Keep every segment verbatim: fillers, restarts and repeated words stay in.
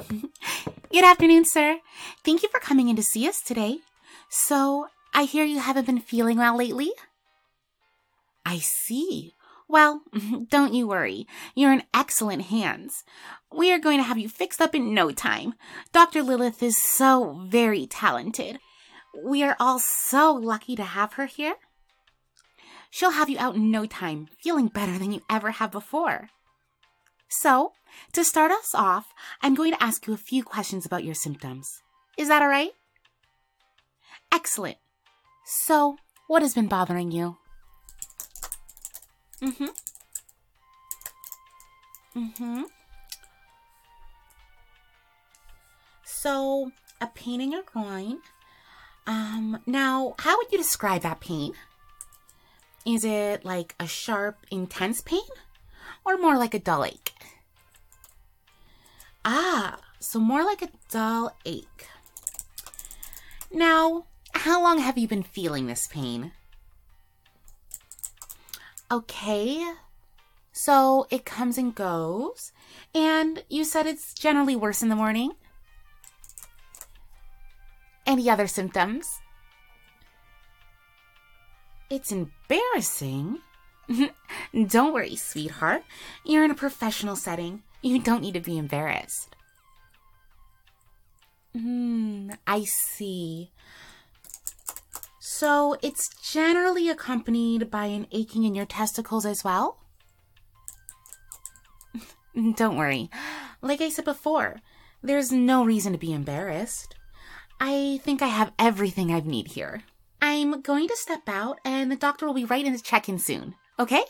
Good afternoon, sir. Thank you for coming in to see us today. So, I hear you haven't been feeling well lately? I see. Well, don't you worry. You're in excellent hands. We are going to have you fixed up in no time. Doctor Lilith is so very talented. We are all so lucky to have her here. She'll have you out in no time, feeling better than you ever have before. So, to start us off, I'm going to ask you a few questions about your symptoms. Is that all right? Excellent. So, what has been bothering you? Mm-hmm. Mm-hmm. So, a pain in your groin. Um, now, how would you describe that pain? Is it like a sharp, intense pain? Or more like a dull ache? Ah, so more like a dull ache. Now, how long have you been feeling this pain? Okay, so it comes and goes, and you said it's generally worse in the morning? Any other symptoms? It's embarrassing. Don't worry, sweetheart. You're in a professional setting. You don't need to be embarrassed. Hmm, I see. So it's generally accompanied by an aching in your testicles as well? Don't worry. Like I said before, there's no reason to be embarrassed. I think I have everything I need here. I'm going to step out and the doctor will be right in to check in soon, okay?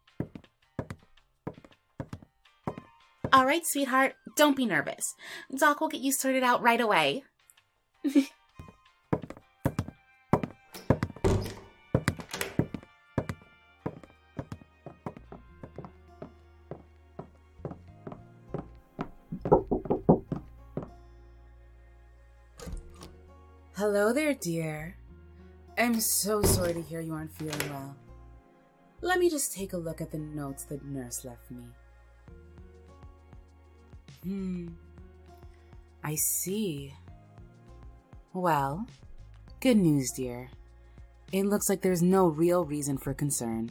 All right, sweetheart, don't be nervous. Doc will get you sorted out right away. Hello there, dear. I'm so sorry to hear you aren't feeling well. Let me just take a look at the notes the nurse left me. Hmm. I see. Well, good news, dear. It looks like there's no real reason for concern.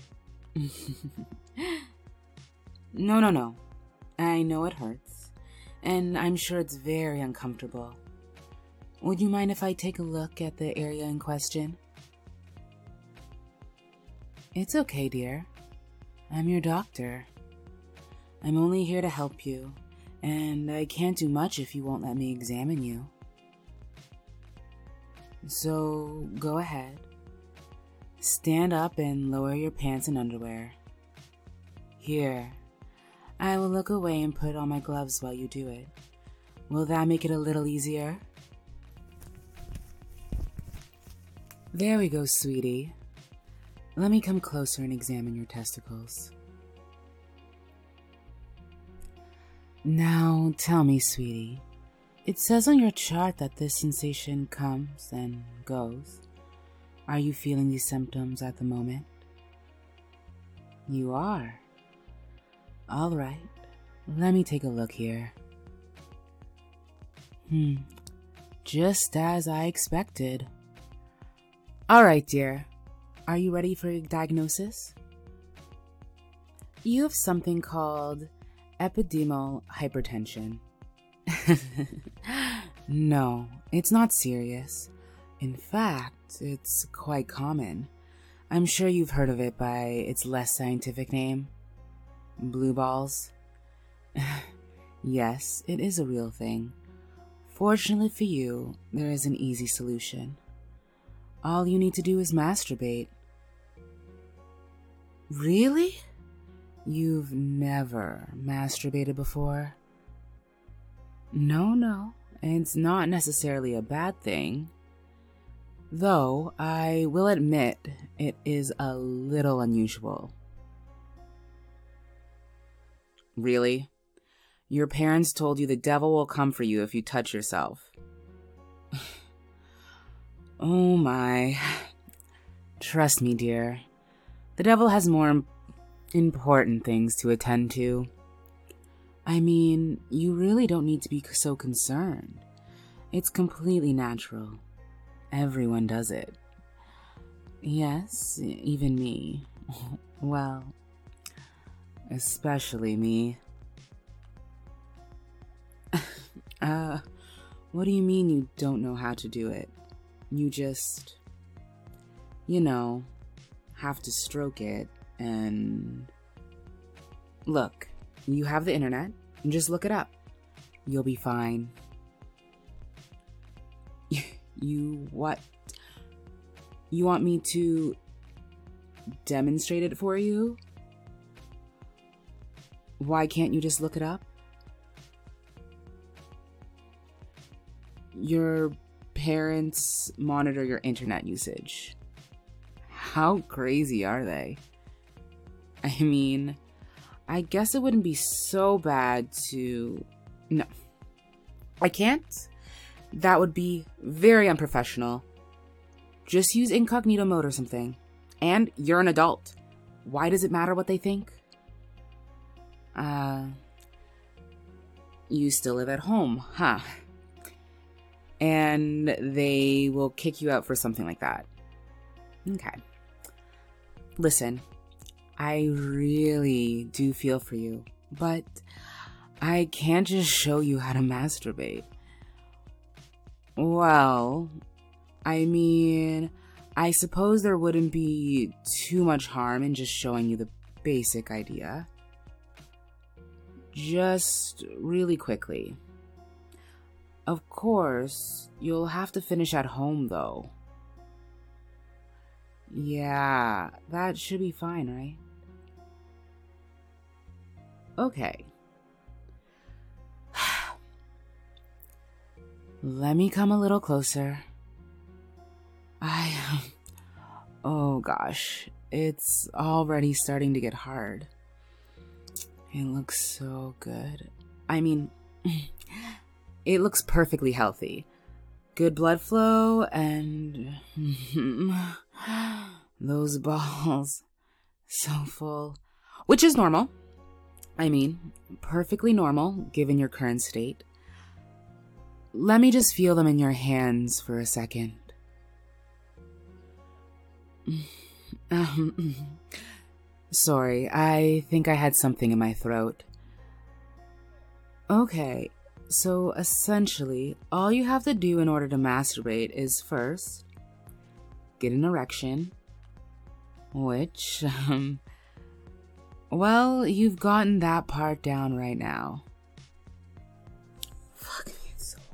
No, no, no. I know it hurts, and I'm sure it's very uncomfortable. Would you mind if I take a look at the area in question? It's okay, dear. I'm your doctor. I'm only here to help you, and I can't do much if you won't let me examine you. So, go ahead. Stand up and lower your pants and underwear. Here, I will look away and put on my gloves while you do it. Will that make it a little easier? There we go, sweetie. Let me come closer and examine your testicles. Now, tell me, sweetie. It says on your chart that this sensation comes and goes. Are you feeling these symptoms at the moment? You are. All right. Let me take a look here. Hmm. Just as I expected. All right, dear. Are you ready for your diagnosis? You have something called epididymal hypertension. No, it's not serious. In fact, it's quite common. I'm sure you've heard of it by its less scientific name. Blue balls. Yes, it is a real thing. Fortunately for you, there is an easy solution. All you need to do is masturbate. Really? You've never masturbated before? No, no, it's not necessarily a bad thing. Though, I will admit, it is a little unusual. Really? Your parents told you the devil will come for you if you touch yourself. Oh my. Trust me, dear. The devil has more important things to attend to. I mean, you really don't need to be so concerned. It's completely natural. Everyone does it. Yes, even me. Well, especially me. uh, what do you mean you don't know how to do it? You just, you know, have to stroke it and... Look, you have the internet, and just look it up. You'll be fine. You what? You want me to demonstrate it for you? Why can't you just look it up? Your parents monitor your internet usage. How crazy are they? I mean, I guess it wouldn't be so bad to... No. I can't? That would be very unprofessional. Just use incognito mode or something. And you're an adult. Why does it matter what they think? Uh... You still live at home, huh? And they will kick you out for something like that. Okay. Listen, I really do feel for you, but I can't just show you how to masturbate. Well, I mean, I suppose there wouldn't be too much harm in just showing you the basic idea. Just really quickly. Of course, you'll have to finish at home, though. Yeah, that should be fine, right? Okay. Let me come a little closer. I... Oh gosh, it's already starting to get hard. It looks so good. I mean, it looks perfectly healthy. Good blood flow and... Those balls. So full. Which is normal. I mean, perfectly normal, given your current state. Let me just feel them in your hands for a second. Um, sorry, I think I had something in my throat. Okay, so essentially, all you have to do in order to masturbate is first, get an erection, which, um, well, you've gotten that part down right now. Fuck me, it's so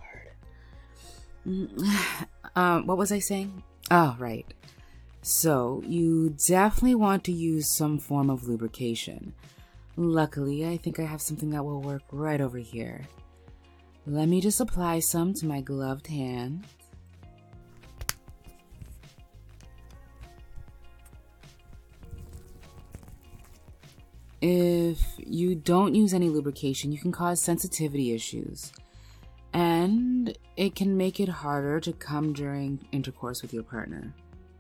hard. um, what was I saying? Oh, right. So, you definitely want to use some form of lubrication. Luckily, I think I have something that will work right over here. Let me just apply some to my gloved hand. If you don't use any lubrication, you can cause sensitivity issues. And it can make it harder to come during intercourse with your partner.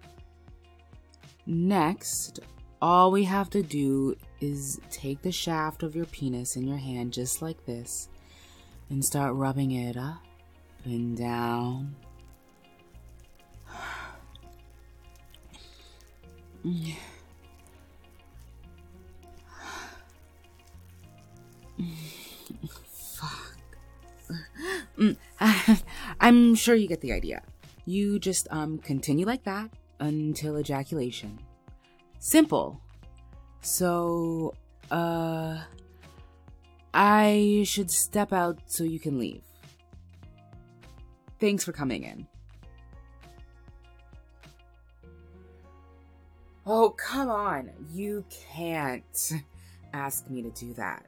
Next, all we have to do is take the shaft of your penis in your hand just like this and start rubbing it up and down. Fuck. I'm sure you get the idea. You just um continue like that until ejaculation. Simple. So, uh, I should step out so you can leave. Thanks for coming in. Oh, come on. You can't ask me to do that.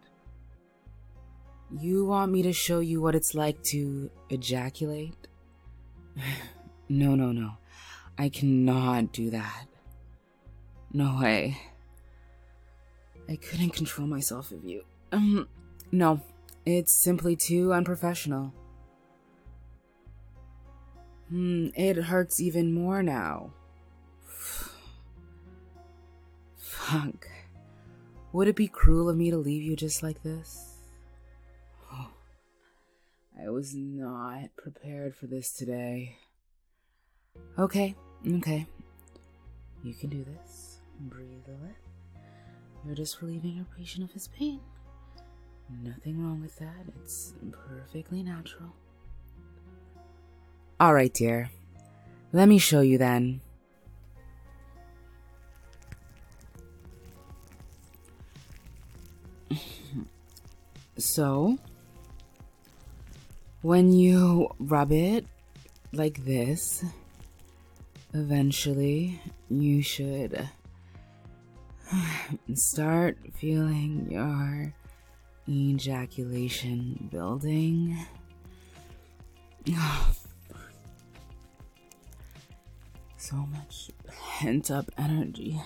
You want me to show you what it's like to ejaculate? No, no, no. I cannot do that. No way. I couldn't control myself of you. Um, no. It's simply too unprofessional. Hmm, it hurts even more now. Fuck. Would it be cruel of me to leave you just like this? I was not prepared for this today. Okay, okay. You can do this. Breathe a little. You're just relieving your patient of his pain. Nothing wrong with that. It's perfectly natural. Alright, dear. Let me show you then. So, when you rub it like this, eventually you should start feeling your ejaculation building. So much pent up energy.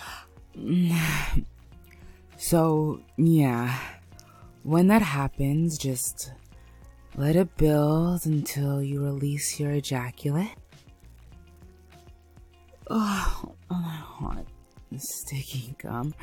So, yeah. When that happens, just let it build until you release your ejaculate. Oh, oh my hot, sticky gum.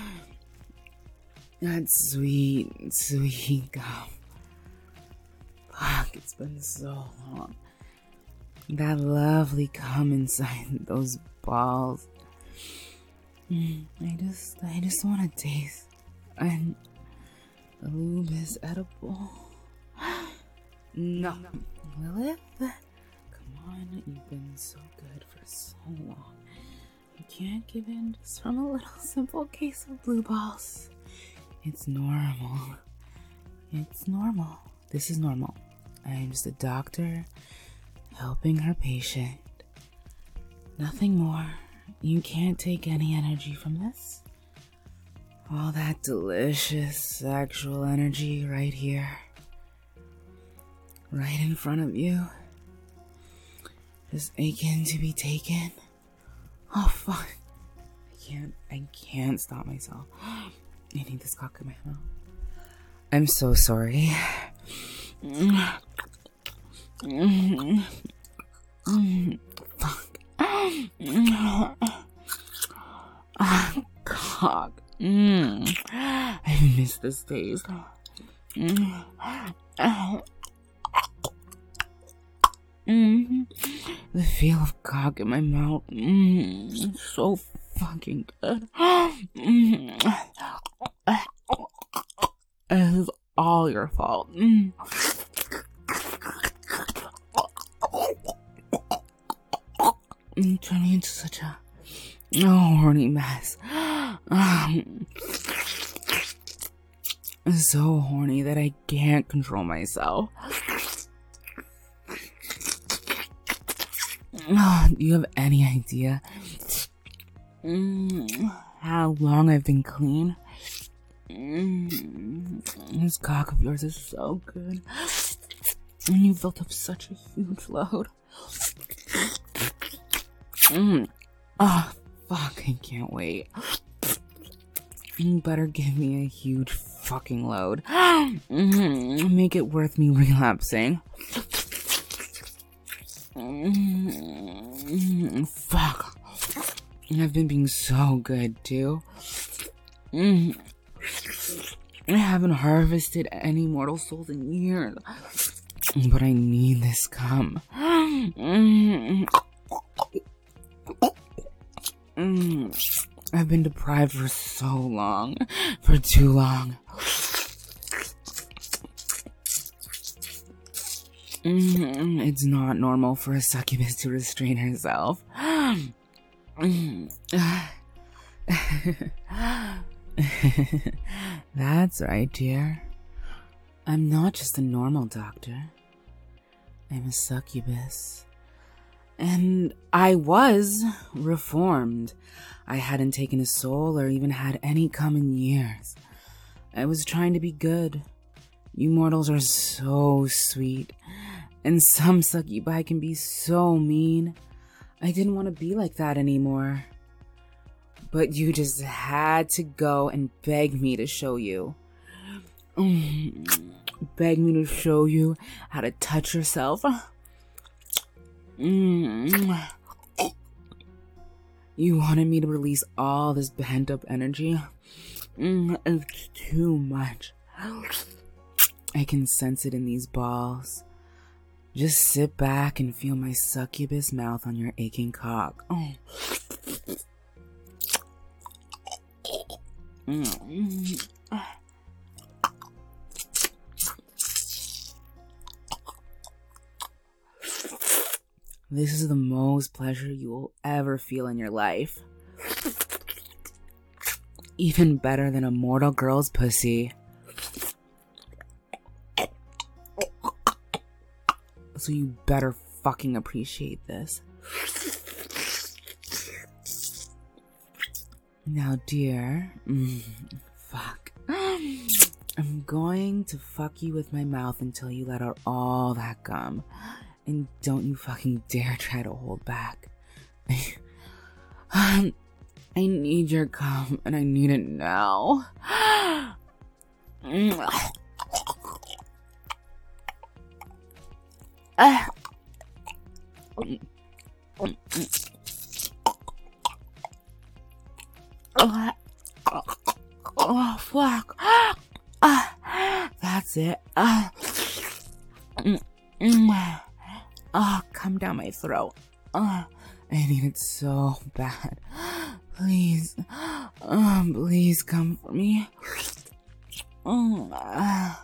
That sweet, sweet gum. Fuck, it's been so long. That lovely gum inside those balls. I just, I just want to taste. And the lube is edible. No. Lilith, come on, you've been so good for so long. You can't give in just from a little simple case of blue balls. It's normal. It's normal. This is normal. I am just a doctor helping her patient. Nothing more. You can't take any energy from this. All that delicious sexual energy right here. Right in front of you. Just aching to be taken. Oh, fuck. I can't, I can't stop myself. I need this cock in my mouth. I'm so sorry. Fuck. Ah, cock. Mm. I miss this taste. Mm. Mm. The feel of cock in my mouth. Mm. So fucking good. Mm. It is all your fault. Mm. You turn me into such a oh, horny mess. Um, so horny that I can't control myself. Oh, do you have any idea mm, how long I've been clean? Mm, this cock of yours is so good. And you built up such a huge load. Mm. Oh, fuck, I can't wait. You better give me a huge fucking load. Mm, make it worth me relapsing. Mm, fuck. I've been being so good, too. Mm. I haven't harvested any mortal souls in years. But I need this cum. Mm. Mm. I've been deprived for so long. For too long. Mm. It's not normal for a succubus to restrain herself. Mm. That's right, dear. I'm not just a normal doctor. I'm a succubus. And I was reformed. I hadn't taken a soul or even had any cum in years. I was trying to be good. You mortals are so sweet. And some succubi can be so mean. I didn't want to be like that anymore. But you just had to go and beg me to show you. Mm, beg me to show you how to touch yourself. Mm. You wanted me to release all this pent up energy. Mm, it's too much. I can sense it in these balls. Just sit back and feel my succubus mouth on your aching cock. Oh. Mm. This is the most pleasure you will ever feel in your life. Even better than a mortal girl's pussy. So you better fucking appreciate this. Now, dear, mm, fuck. I'm going to fuck you with my mouth until you let out all that gum. And don't you fucking dare try to hold back. I need your cum, and I need it now. Oh, fuck. That's it. Oh, come down my throat. Oh, I need it so bad. Please. Oh, please come for me. Oh,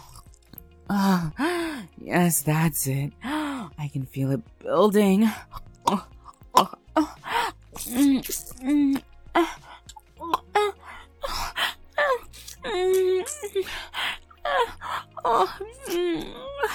oh, yes, that's it. I can feel it building. Oh, oh, oh. Mm, mm, uh, uh, mm, oh, mm.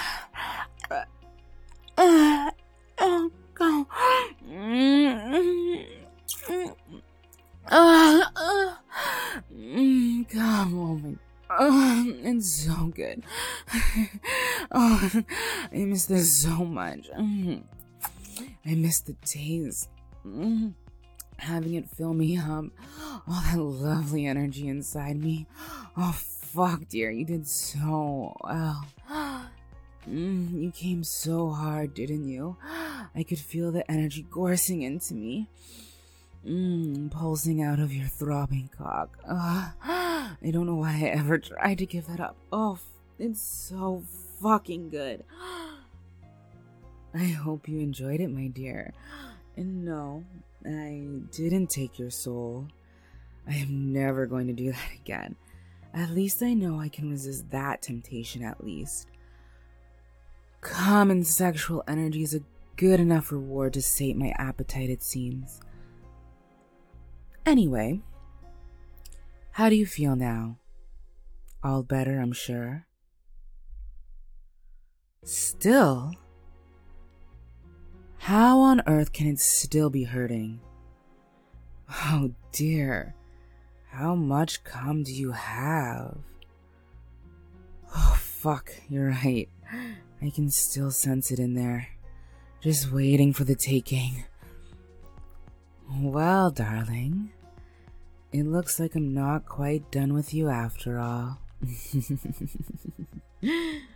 Uh, oh, go. Mm, mm, uh, uh, mm, come on. Oh, it's so good. Oh, I miss this so much. Mm. I miss the taste. Mm. Having it fill me up. All that lovely energy inside me. Oh, fuck, dear. You did so well. Mm, you came so hard, didn't you? I could feel the energy coursing into me. Mm, pulsing out of your throbbing cock. Uh, I don't know why I ever tried to give that up. Oh, it's so fucking good. I hope you enjoyed it, my dear. And no, I didn't take your soul. I am never going to do that again. At least I know I can resist that temptation at least. Common sexual energy is a good enough reward to sate my appetite, it seems. Anyway, how do you feel now? All better, I'm sure. Still? How on earth can it still be hurting? Oh dear, how much cum do you have? Oh fuck, you're right. I can still sense it in there, just waiting for the taking. Well, darling, it looks like I'm not quite done with you after all.